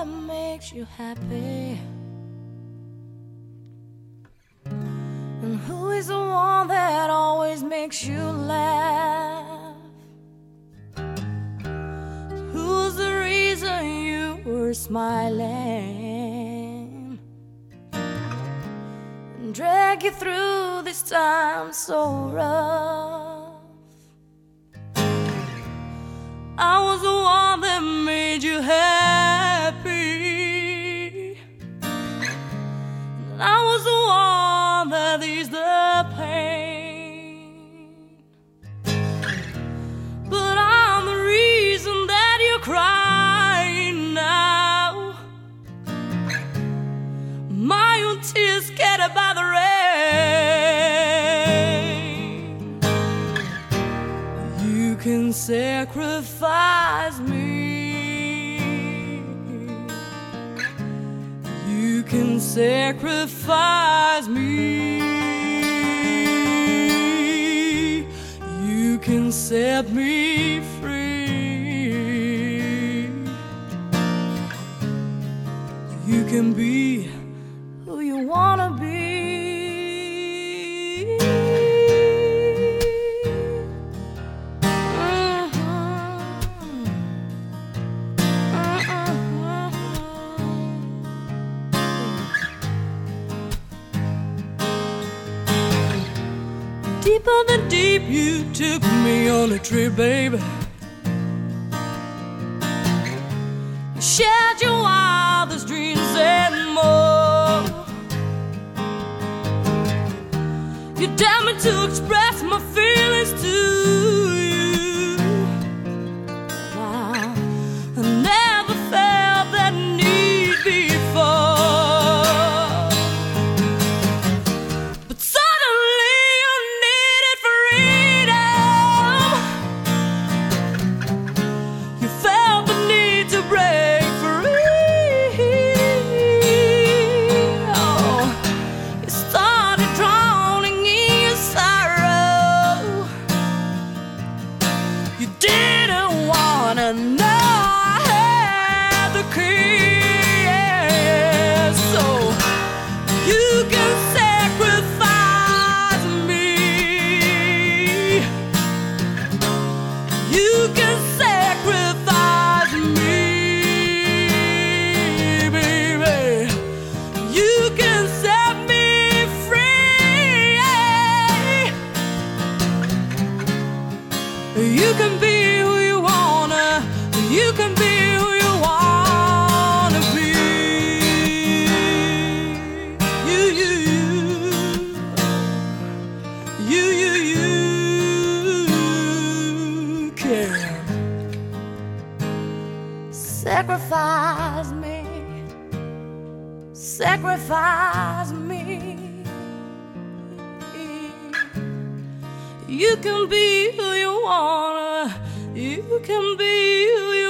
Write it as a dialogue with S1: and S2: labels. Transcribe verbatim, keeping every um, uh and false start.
S1: makes you happy? And who is the one that always makes you laugh? Who's the reason you were smiling and drag you through this time so rough? I was the one that made you happy, and I was the one that eased the pain. But I'm the reason that you're crying now. My own tears scattered by the rain. You can sacrifice me, you can sacrifice me, you can set me free. You can be who you wanna be. Deeper than deep, you took me on a trip, baby. You shared your wildest dreams and more. You dared me to express my feelings to you. Wow, I never felt that need before. But suddenly you needed freedom. You felt the need to break free. Oh, you started drowning in your sorrow. You didn't wanna know I had the key, yeah. So you can sacrifice me, you can sacrifice me, baby. You can set me free, yeah. You can be who you wanna, you can be who you wanna be. You, you, you, you, you, you can sacrifice me, sacrifice me. You can be who you wanna, you can be who you